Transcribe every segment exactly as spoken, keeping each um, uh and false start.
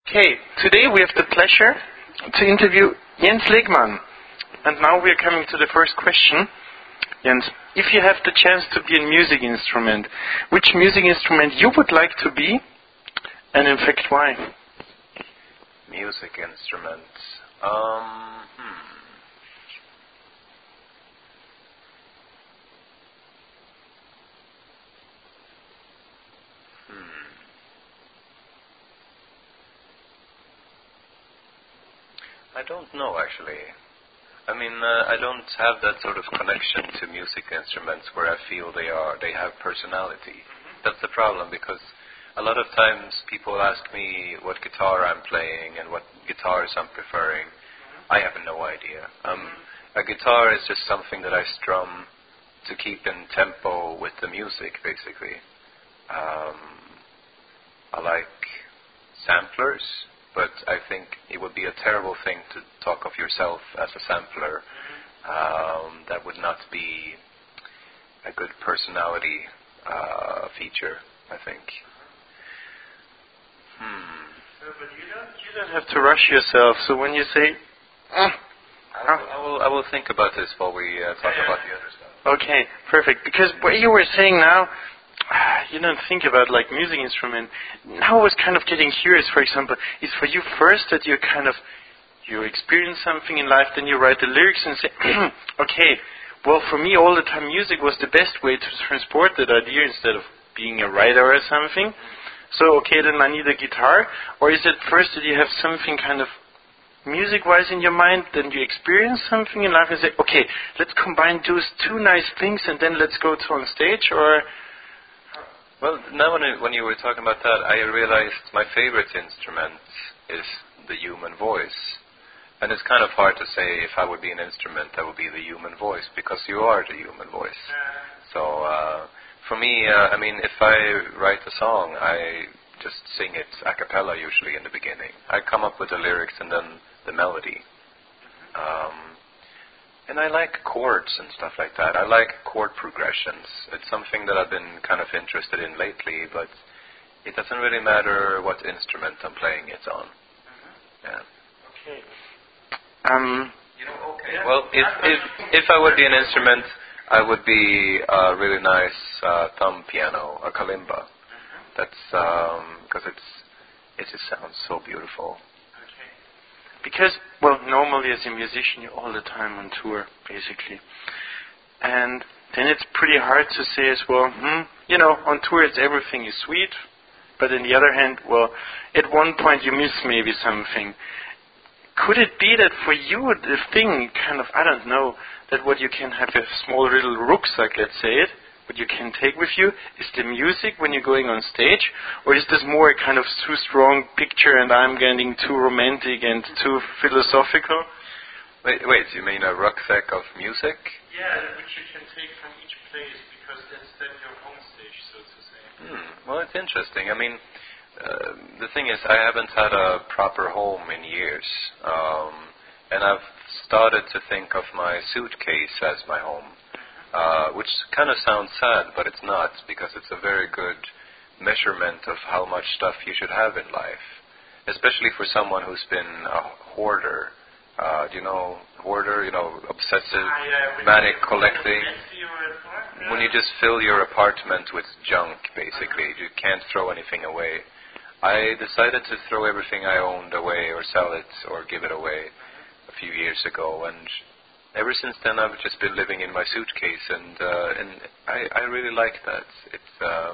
Okay, today we have the pleasure to interview Jens Legmann. And now we are coming to the first question. Jens, if you have the chance to be a music instrument, which music instrument you would like to be, and in fact why? Music instruments. Um, hmm. Hmm. I don't know actually. I mean, uh, I don't have that sort of connection to music instruments where I feel they are, they have personality. That's the problem, because a lot of times people ask me what guitar I'm playing and what guitars I'm preferring. I have no idea. Um, a guitar is just something that I strum to keep in tempo with the music, basically. Um, I like samplers, but I think it would be a terrible thing to talk of yourself as a sampler. Um, that would not be a good personality uh, feature, I think. Hmm. No, but you don't, you don't have to rush yourself. So when you say, mm, I, will, I will I will think about this while we uh, talk yeah. about the other stuff. Okay, perfect. Because what you were saying now, you don't think about like music instrument. Now I was kind of getting curious, for example, is for you first that you kind of, you experience something in life, then you write the lyrics and say, okay, well for me all the time music was the best way to transport that idea instead of being a writer or something. So okay, then I need a guitar. Or is it first that you have something kind of music-wise in your mind, then you experience something in life and say, okay, let's combine those two nice things and then let's go to on stage? Or well, now when, I, when you were talking about that, I realized my favorite instrument is the human voice. And it's kind of hard to say if I would be an instrument, that would be the human voice, because you are the human voice. So uh, for me, uh, I mean, if I write a song, I just sing it a cappella usually in the beginning. I come up with the lyrics and then the melody. Um, And I like chords and stuff like that. I like chord progressions. It's something that I've been kind of interested in lately, but it doesn't really matter what instrument I'm playing it on. Mm-hmm. Yeah. Okay. Um. You know, okay. Yeah. Well, if if if I would be an instrument, I would be a really nice uh, thumb piano, a kalimba. Mm-hmm. That's because um, it's it just sounds so beautiful. Because, well, normally as a musician, you're all the time on tour, basically. And then it's pretty hard to say as well, hmm, you know, on tour it's everything is sweet, but on the other hand, well, at one point you miss maybe something. Could it be that for you the thing, kind of, I don't know, that what you can have a small little rucksack, let's say it, what you can take with you, is the music when you're going on stage? Or is this more a kind of too strong picture and I'm getting too romantic and too philosophical? Wait, wait, you mean a rucksack of music? Yeah, which you can take from each place, because that's then your home stage, so to say. Hmm, well, it's interesting. I mean, uh, the thing is, I haven't had a proper home in years. Um, and I've started to think of my suitcase as my home. Uh, which kind of sounds sad, but it's not, because it's a very good measurement of how much stuff you should have in life, especially for someone who's been a hoarder. Uh, do you know hoarder? You know, obsessive, ah, yeah, manic collecting. Yeah. When you just fill your apartment with junk, basically, you can't throw anything away. I decided to throw everything I owned away, or sell it, or give it away a few years ago, and ever since then, I've just been living in my suitcase, and uh, and I, I really like that. It's um,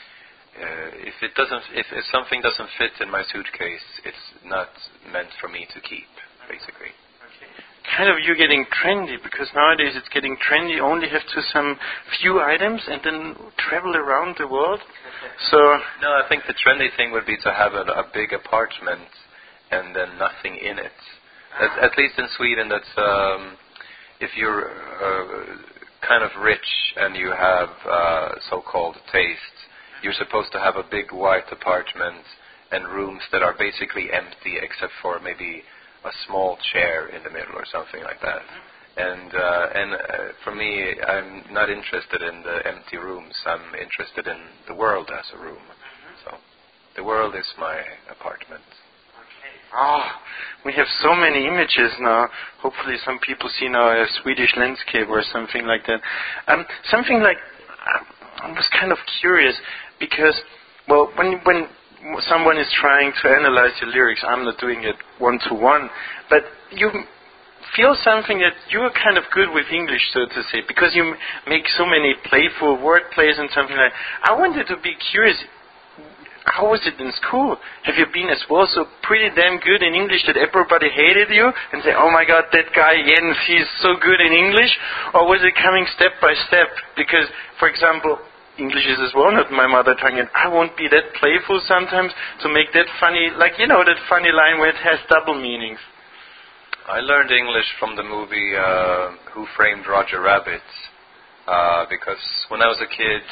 uh, if it doesn't, if, if something doesn't fit in my suitcase, it's not meant for me to keep, basically. Okay. Kind of you getting trendy, because nowadays it's getting trendy. Only have to some few items and then travel around the world. So no, I think the trendy thing would be to have a, a big apartment and then nothing in it. At, at least in Sweden, that's. Um, If you're uh, kind of rich and you have uh, so-called taste, you're supposed to have a big white apartment and rooms that are basically empty except for maybe a small chair in the middle or something like that. And uh, and uh, for me, I'm not interested in the empty rooms. I'm interested in the world as a room. So the world is my apartment. Oh, we have so many images now. Hopefully some people see now a Swedish landscape or something like that. Um, something like, I was kind of curious because, well, when when someone is trying to analyze your lyrics, I'm not doing it one-to-one, but you feel something that you're kind of good with English, so to say, because you make so many playful word plays and something like that. I wanted to be curious, how was it in school? Have you been as well so pretty damn good in English that everybody hated you and say, oh my god, that guy Jens, he's so good in English? Or was it coming step by step? Because, for example, English is as well not my mother tongue, and I won't be that playful sometimes to make that funny, like, you know, that funny line where it has double meanings. I learned English from the movie uh, Who Framed Roger Rabbit, uh, because when I was a kid,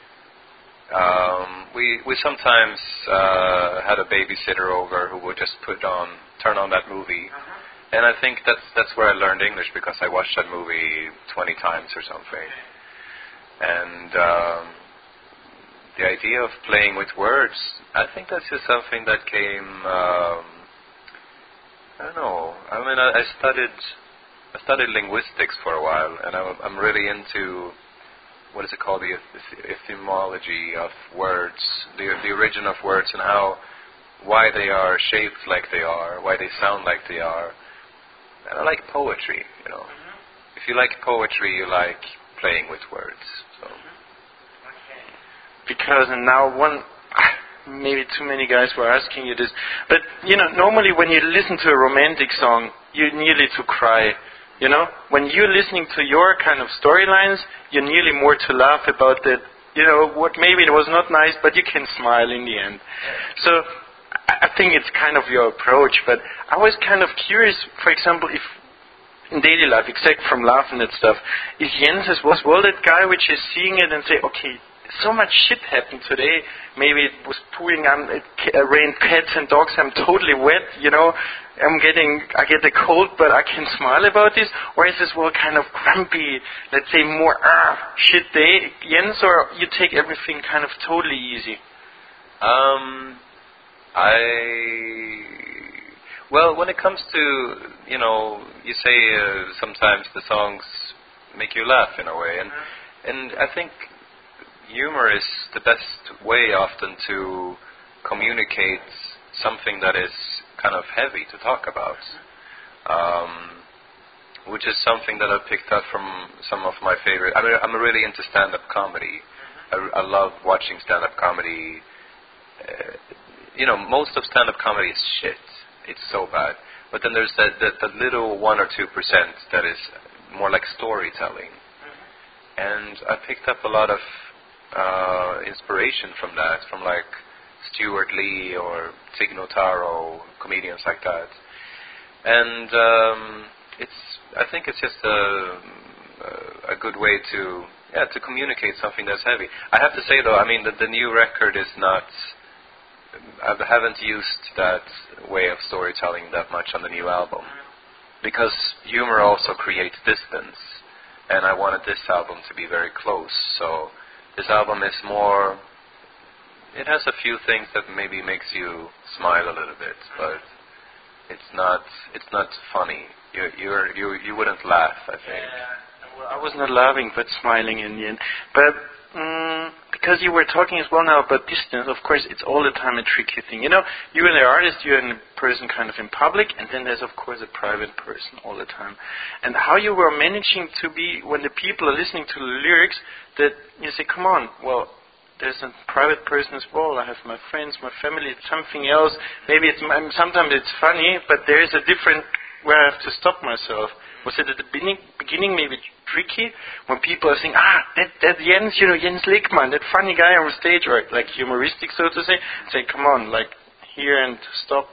Um, we we sometimes uh, had a babysitter over who would just put on, turn on that movie, uh-huh. and I think that's that's where I learned English, because I watched that movie twenty times or something. And um, the idea of playing with words, I think that's just something that came. Um, I don't know. I mean, I, I studied I studied linguistics for a while, and I'm, I'm really into. What is it called, the etymology of words, the the origin of words, and how, why they are shaped like they are, why they sound like they are. And I like poetry, you know. Mm-hmm. If you like poetry, you like playing with words. So. Mm-hmm. Okay. Because, and now one, maybe too many guys were asking you this, but, you know, normally when you listen to a romantic song, you nearly to cry. You know, when you're listening to your kind of storylines, you're nearly more to laugh about that, you know, what maybe it was not nice, but you can smile in the end. So I think it's kind of your approach, but I was kind of curious, for example, if in daily life, except from laughing at stuff, if Jens as was well that guy which is seeing it and say, okay, so much shit happened today. Maybe it was pouring on, it rained cats and dogs. I'm totally wet, you know. I'm getting, I get a cold, but I can smile about this. Or is this well kind of grumpy, let's say more ah shit day, Jens, or you take everything kind of totally easy? Um, I well, when it comes to, you know, you say uh, sometimes the songs make you laugh in a way, and and I think humor is the best way often to communicate something that is kind of heavy to talk about, um, which is something that I've picked up from some of my favorite. I mean, I'm really into stand-up comedy. I, I love watching stand-up comedy. Uh, you know, most of stand-up comedy is shit. It's so bad. But then there's that, that, that little one or two percent that is more like storytelling. And I picked up a lot of uh, inspiration from that, from like Stuart Lee or Tig Notaro, comedians like that. And um, it's, I think it's just a, a good way to, yeah, to communicate something that's heavy. I have to say though, I mean, that the new record is not, I haven't used that way of storytelling that much on the new album, because humor also creates distance, and I wanted this album to be very close. So this album is more, it has a few things that maybe makes you smile a little bit, but it's not, it's not funny. You you're, you you wouldn't laugh, I think. Yeah, well, I was not laughing, but smiling in the end. But um, because you were talking as well now about distance, of course, it's all the time a tricky thing. You know, you're an artist, you're a person kind of in public, and then there's, of course, a private person all the time. And how you were managing to be, when the people are listening to the lyrics, that you say, come on, well, there's a private person as well. I have my friends, my family, it's something else. Maybe it's, sometimes it's funny, but there is a different where I have to stop myself. Was it at the beginning, beginning maybe tricky when people are saying, ah, that, that Jens, you know, Jens Lickman, that funny guy on stage, or like humoristic, so to say, say, come on, like here and stop?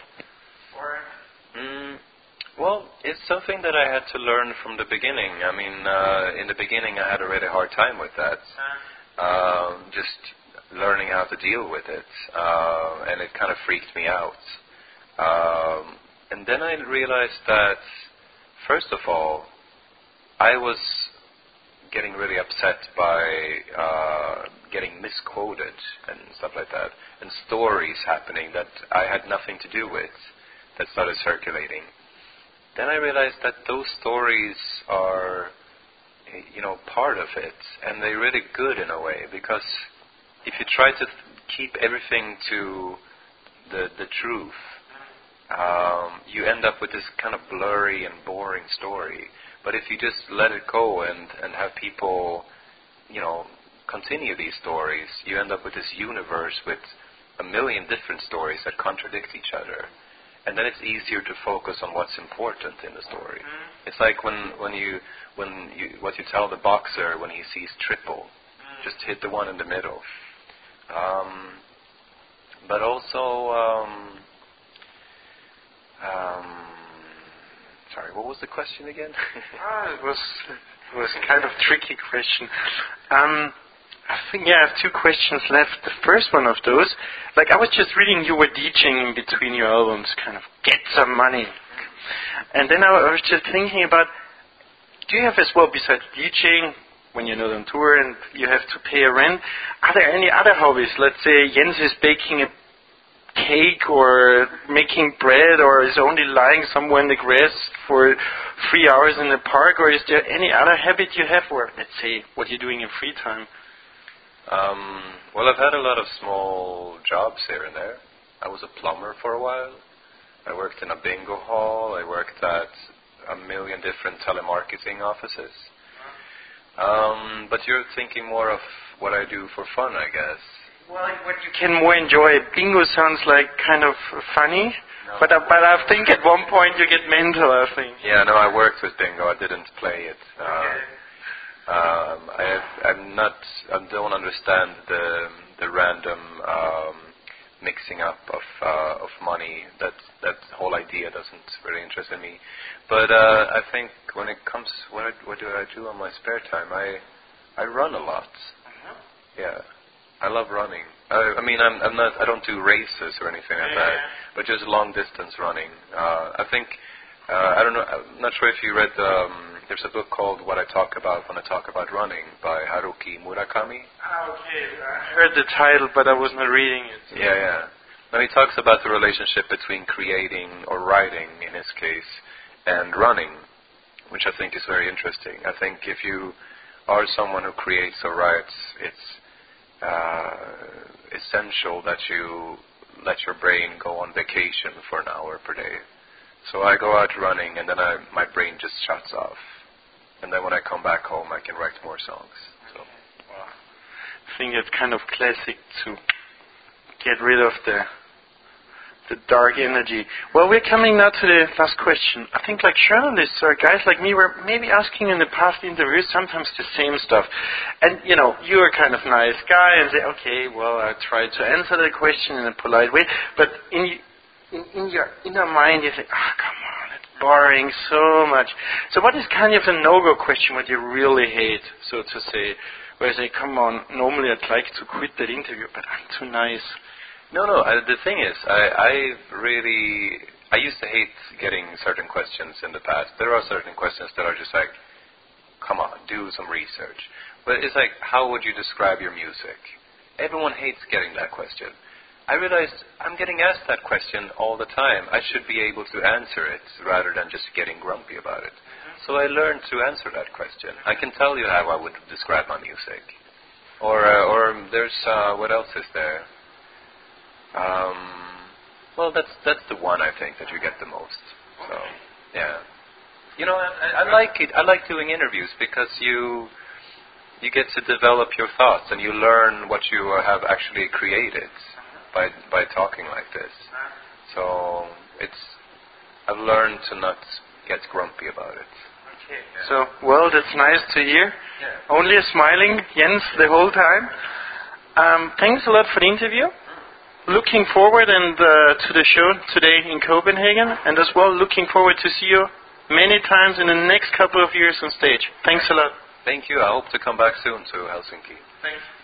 Or mm, well, it's something that I had to learn from the beginning. I mean, uh, in the beginning I had a really hard time with that. Uh, just learning how to deal with it, uh, and it kind of freaked me out. Um, and then I realized that, first of all, I was getting really upset by uh, getting misquoted and stuff like that, and stories happening that I had nothing to do with, that started circulating. Then I realized that those stories are, you know, part of it, and they're really good in a way, because if you try to th- keep everything to the the truth, um, you end up with this kind of blurry and boring story. But if you just let it go and, and have people, you know, continue these stories, you end up with this universe with a million different stories that contradict each other. And then it's easier to focus on what's important in the story. Mm. It's like when, when you when you what you tell the boxer when he sees triple, mm. just hit the one in the middle. Um, but also, um, um, sorry, what was the question again? ah, it was it was kind of tricky question. Um, I think, yeah, I have two questions left. The first one of those, like I was just reading you were DJing in between your albums, kind of get some money. And then I was just thinking about, do you have as well, besides DJing, when you're not on tour and you have to pay a rent, are there any other hobbies? Let's say Jens is baking a cake or making bread, or is only lying somewhere in the grass for three hours in the park, or is there any other habit you have, or let's say what you're doing in free time? Um, well, I've had a lot of small jobs here and there. I was a plumber for a while. I worked in a bingo hall. I worked at a million different telemarketing offices. Um, but you're thinking more of what I do for fun, I guess. Well, what you can more enjoy. Bingo sounds like kind of funny, no. but, uh, but I think at one point you get mental, I think. Yeah, no, I worked with bingo. I didn't play it. Uh, okay. Um, I have, I'm not. I don't understand the the random um, mixing up of uh, of money. That that whole idea doesn't really interest me. But uh, I think when it comes, what I, what do I do on my spare time? I I run a lot. Yeah, I love running. I, I mean, I'm I'm not. I don't do races or anything like that, but just long distance running. Uh, I think. Uh, I don't know. I'm not sure if you read. Um, There's a book called What I Talk About When I Talk About Running by Haruki Murakami. Ah, okay. I heard the title, but I was not reading it. Yeah, yeah. Now he talks about the relationship between creating, or writing in his case, and running, which I think is very interesting. I think if you are someone who creates or writes, it's uh, essential that you let your brain go on vacation for an hour per day. So I go out running, and then I, my brain just shuts off. And then when I come back home, I can write more songs. So, wow. I think it's kind of classic to get rid of the the dark energy. Well, we're coming now to the last question. I think like journalists or guys like me were maybe asking in the past interviews sometimes the same stuff. And, you know, you're a kind of nice guy and say, okay, well, I try to answer the question in a polite way. But in in, in your inner mind, you think, ah, oh, come on, it's boring so much. So what is kind of a no-go question, what you really hate, so to say, where you say, come on, normally I'd like to quit that interview, but I'm too nice. No, no, I, the thing is, I, I really, I used to hate getting certain questions in the past. There are certain questions that are just like, come on, do some research. But it's like, how would you describe your music? Everyone hates getting that question. I realized I'm getting asked that question all the time. I should be able to answer it rather than just getting grumpy about it. So I learned to answer that question. I can tell you how I would describe my music. Or, uh, or there's, uh, what else is there? Um, well, that's that's the one I think that you get the most. So, yeah. You know, I, I like it. I like doing interviews because you you get to develop your thoughts and you learn what you have actually created by by talking like this. So it's I've learned to not get grumpy about it. Okay. So, well, that's nice to hear. Yeah. Only smiling, Jens, the whole time. Um, thanks a lot for the interview. Looking forward and uh, to the show today in Copenhagen, and as well looking forward to see you many times in the next couple of years on stage. Thanks a lot. Thank you. I hope to come back soon to Helsinki. Thanks.